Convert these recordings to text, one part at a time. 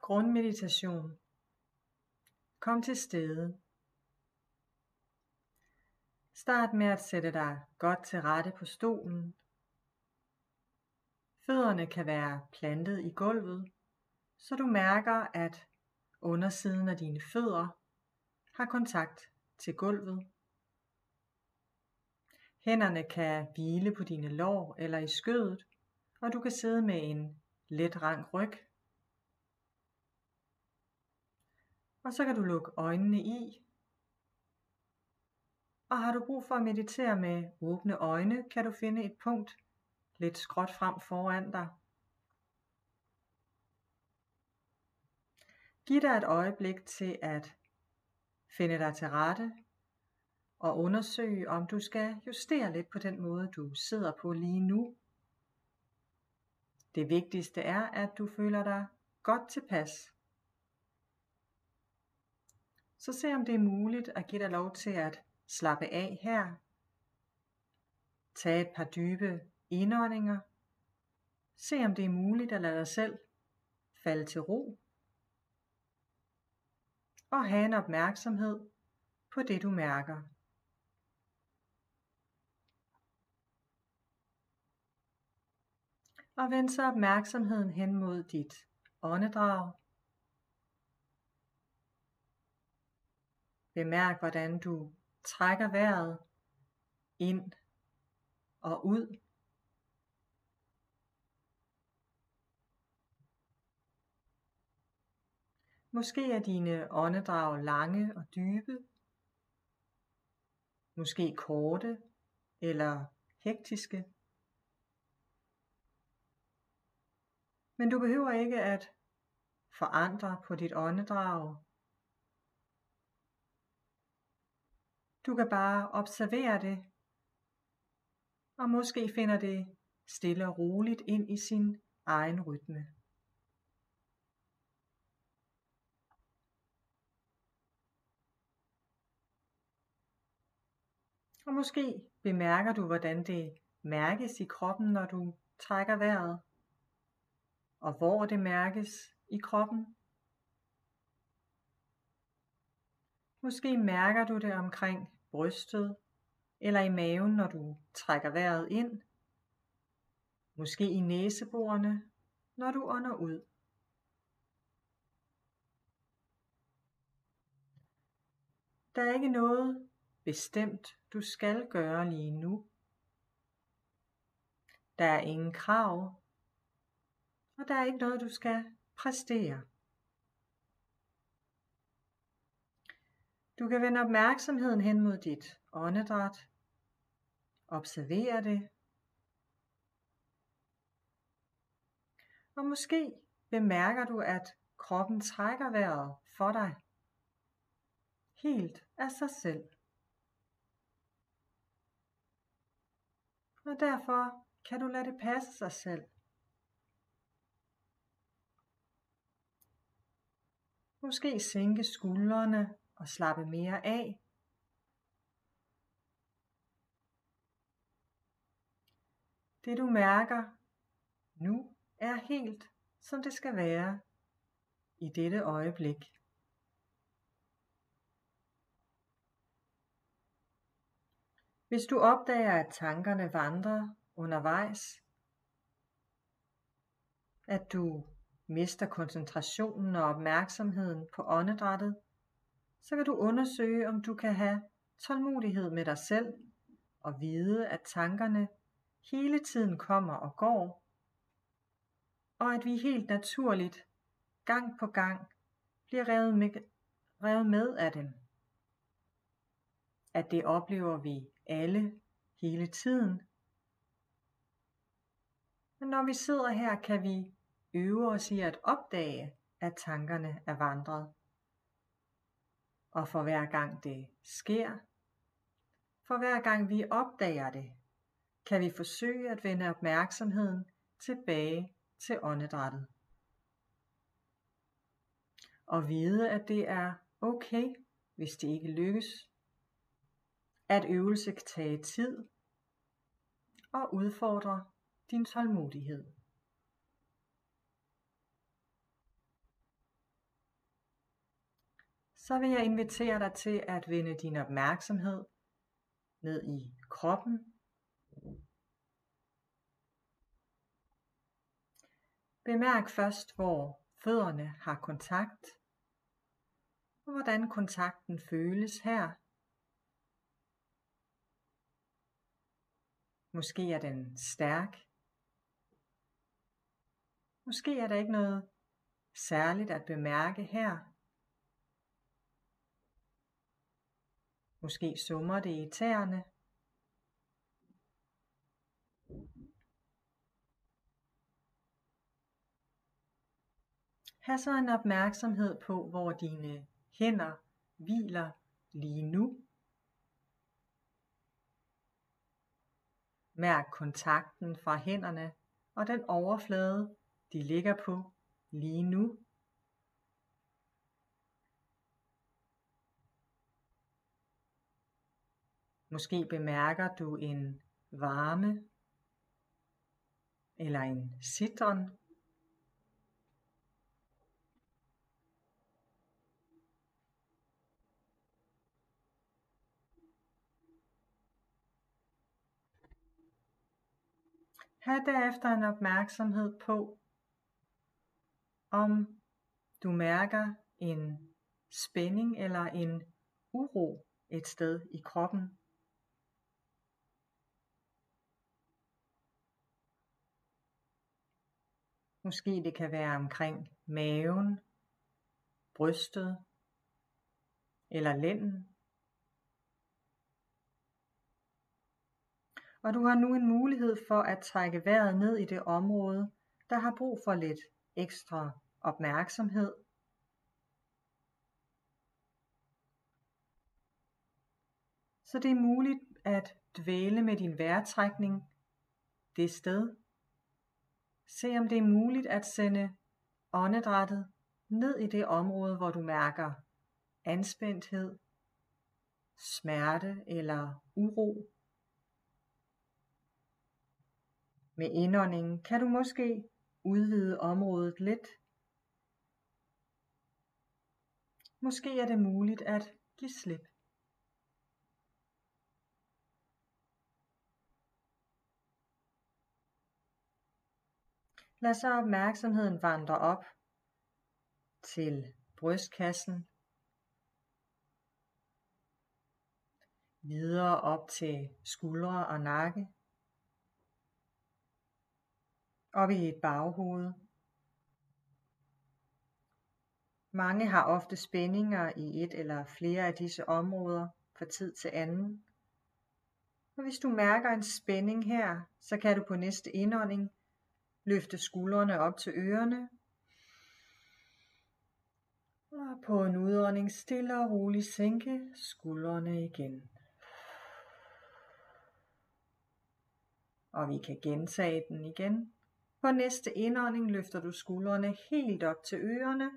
Grundmeditation. Kom til stede. Start med at sætte dig godt til rette på stolen. Fødderne kan være plantet i gulvet, så du mærker, at undersiden af dine fødder har kontakt til gulvet. Hænderne kan hvile på dine lår eller i skødet, og du kan sidde med en let rank ryg. Og så kan du lukke øjnene i. Og har du brug for at meditere med åbne øjne, kan du finde et punkt lidt skråt frem foran dig. Giv dig et øjeblik til at finde dig til rette og undersøge, om du skal justere lidt på den måde, du sidder på lige nu. Det vigtigste er, at du føler dig godt tilpas. Så se om det er muligt at give dig lov til at slappe af her. Tag et par dybe indåndinger. Se om det er muligt at lade dig selv falde til ro. Og have en opmærksomhed på det du mærker. Og vend så opmærksomheden hen mod dit åndedrag. Bemærk, hvordan du trækker vejret ind og ud. Måske er dine åndedrag lange og dybe. Måske korte eller hektiske. Men du behøver ikke at forandre på dit åndedrag. Du kan bare observere det, og måske finder det stille og roligt ind i sin egen rytme. Og måske bemærker du, hvordan det mærkes i kroppen, når du trækker vejret, og hvor det mærkes i kroppen. Måske mærker du det omkring brystet eller i maven, når du trækker vejret ind. Måske i næseborene, når du ånder ud. Der er ikke noget bestemt, du skal gøre lige nu. Der er ingen krav, og der er ikke noget, du skal præstere. Du kan vende opmærksomheden hen mod dit åndedræt. Observere det. Og måske bemærker du, at kroppen trækker vejret for dig. Helt af sig selv. Og derfor kan du lade det passe sig selv. Måske sænke skuldrene og slappe mere af. Det du mærker nu er helt som det skal være i dette øjeblik. Hvis du opdager, at tankerne vandrer undervejs, at du mister koncentrationen og opmærksomheden på åndedrættet, så kan du undersøge, om du kan have tålmodighed med dig selv og vide, at tankerne hele tiden kommer og går, og at vi helt naturligt gang på gang bliver revet med af dem. At det oplever vi alle hele tiden. Men når vi sidder her, kan vi øve os i at opdage, at tankerne er vandret. Og for hver gang det sker, for hver gang vi opdager det, kan vi forsøge at vende opmærksomheden tilbage til åndedrættet. Og vide, at det er okay, hvis det ikke lykkes. At øvelse kan tage tid og udfordre din tålmodighed. så vil jeg invitere dig til at vende din opmærksomhed ned i kroppen. Bemærk først, hvor fødderne har kontakt, og hvordan kontakten føles her. Måske er den stærk. Måske er der ikke noget særligt at bemærke her. Måske summer det i tæerne. Ha' så en opmærksomhed på, hvor dine hænder hviler lige nu. Mærk kontakten fra hænderne og den overflade, de ligger på lige nu. Måske bemærker du en varme eller en sitren. Ha' derefter en opmærksomhed på, om du mærker en spænding eller en uro et sted i kroppen. Måske det kan være omkring maven, brystet eller lænden. Og du har nu en mulighed for at trække vejret ned i det område, der har brug for lidt ekstra opmærksomhed. Så det er muligt at dvæle med din vejrtrækning det sted. Se om det er muligt at sende åndedrættet ned i det område, hvor du mærker anspændthed, smerte eller uro. Med indåndingen kan du måske udvide området lidt. Måske er det muligt at give slip. Lad så opmærksomheden vandre op til brystkassen, videre op til skuldre og nakke, op i et baghoved. Mange har ofte spændinger i et eller flere af disse områder fra tid til anden. Og hvis du mærker en spænding her, så kan du på næste indånding løfte skuldrene op til ørerne. Og på en udånding stille og roligt sænke skuldrene igen. Og vi kan gentage den igen. På næste indånding løfter du skuldrene helt op til ørerne.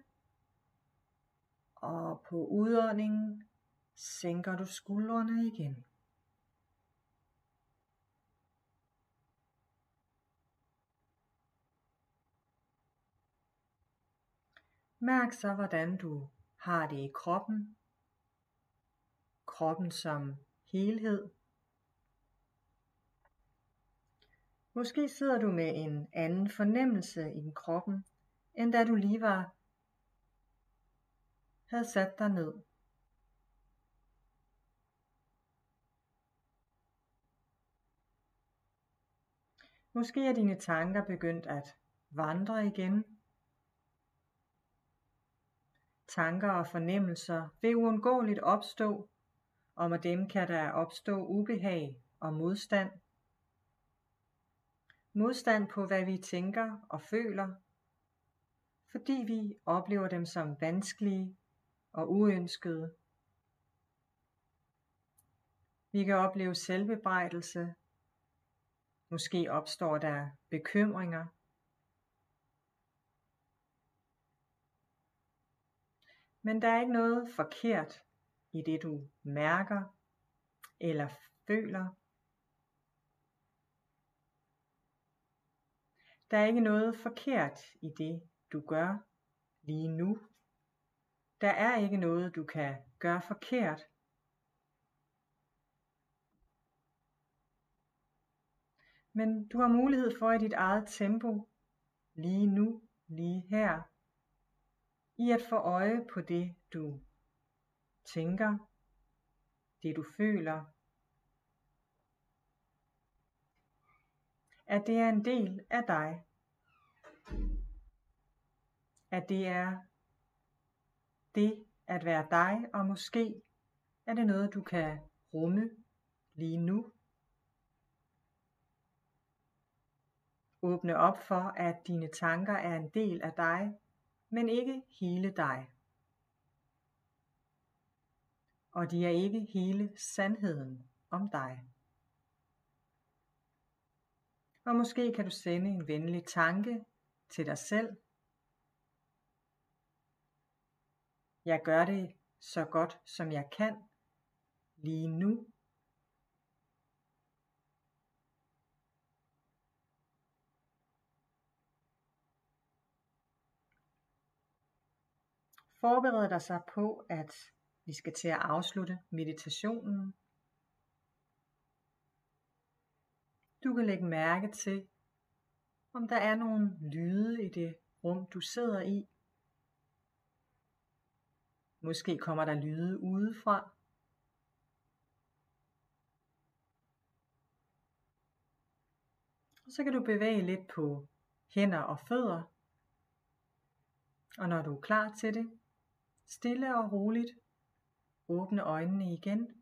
Og på udåndingen sænker du skuldrene igen. Mærk så, hvordan du har det i kroppen. Kroppen som helhed. Måske sidder du med en anden fornemmelse i kroppen, end da du lige havde sat dig ned. Måske er dine tanker begyndt at vandre igen. Tanker og fornemmelser vil uundgåeligt opstå, og med dem kan der opstå ubehag og modstand. Modstand på hvad vi tænker og føler, fordi vi oplever dem som vanskelige og uønskede. Vi kan opleve selvbebrejdelse. Måske opstår der bekymringer. Men der er ikke noget forkert i det du mærker eller føler. Der er ikke noget forkert i det du gør lige nu. Der er ikke noget, du kan gøre forkert. Men du har mulighed for i dit eget tempo, lige nu, lige her, i at få øje på det, du tænker, det du føler, at det er en del af dig, at det er det at være dig, og måske er det noget, du kan rumme lige nu. Åbne op for, at dine tanker er en del af dig, men ikke hele dig. Og de er ikke hele sandheden om dig. Og måske kan du sende en venlig tanke til dig selv. Jeg gør det så godt som jeg kan lige nu. Forbered dig så på, at vi skal til at afslutte meditationen. Du kan lægge mærke til, om der er nogle lyde i det rum, du sidder i. Måske kommer der lyde udefra. Og så kan du bevæge lidt på hænder og fødder. Og når du er klar til det, stille og roligt, åbne øjnene igen.